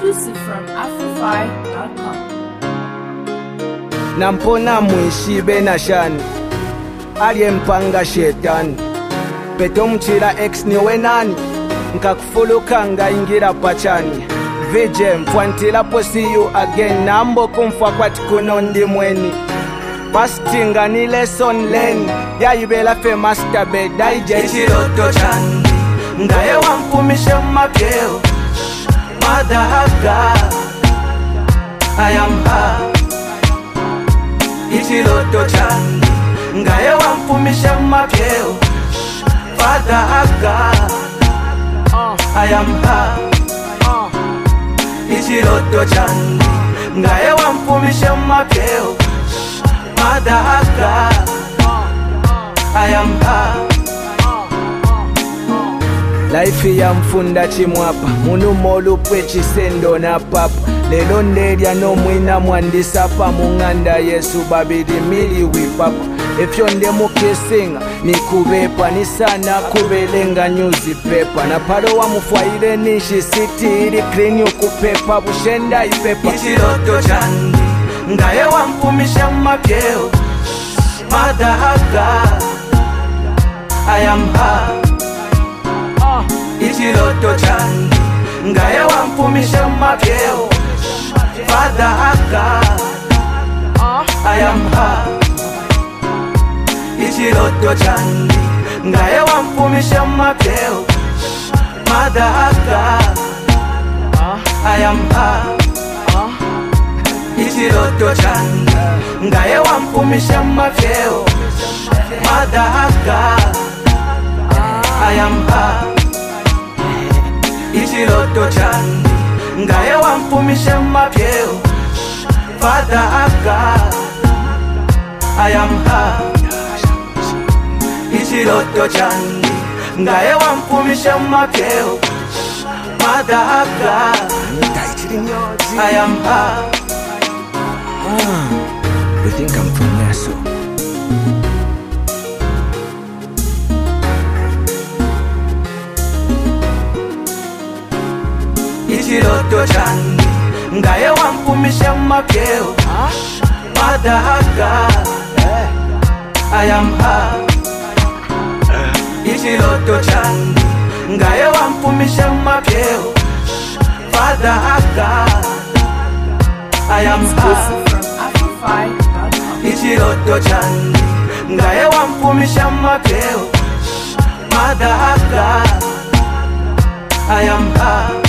Exclusive from Afrofy.com. Nampona mwishibe na shani aliyempanga shetani peto mchira ex niwe nani nkakufuluka ngaingira pachani vije mpwantilapo see you again nambo kumfwa kwati kuno ndi mweni pastinga ni lesson learn yayibela fe masturbate daije ichiroto chandi ngaye wampumishe mapyeo madahaga I am her. Ichiroto chandi ngaye wampumishe mapyeo madahaga I am her. Ichiroto chandi ngaye wampumishe mapyeo madahaga I am her. Life ya mfunda chimwapa munu molu pwechi sendo na papa lelo ndelya no mwina mwandisapa munganda Yesu babidi mili wipapa efyo nde mukisinga ni kubepa ni sana kubelenga nyuzi pepa na palo wa mufwaile nishi city ili clean ukupepa bushenda ipepa ichiroto chandi ngaye wampumisha mapyeo madahaga I am her. Ichiroto chandi ngaye wampumisha mapyeo madahaga I am her. Ichiroto chandi ngaye wampumisha mapyeo madahaga I am her. Ichiroto chandi ngaye wampumisha mapyeo madahaga I am her. Ichiroto chandi ngaye wampumishe mapyeo madahaga I am her. Ichiroto chandi ngaye wampumishe mapyeo madahaga I am her. You think I'm from there so Ichiroto chandi ngaye wampumishe mapyeo madahaga I am her. Ichiroto chandi ngaye wampumishe mapyeo madahaga I am her. Exclusive from Afrofy.com. Ichiroto chandi ngaye wampumishe mapyeo madahaga I am her.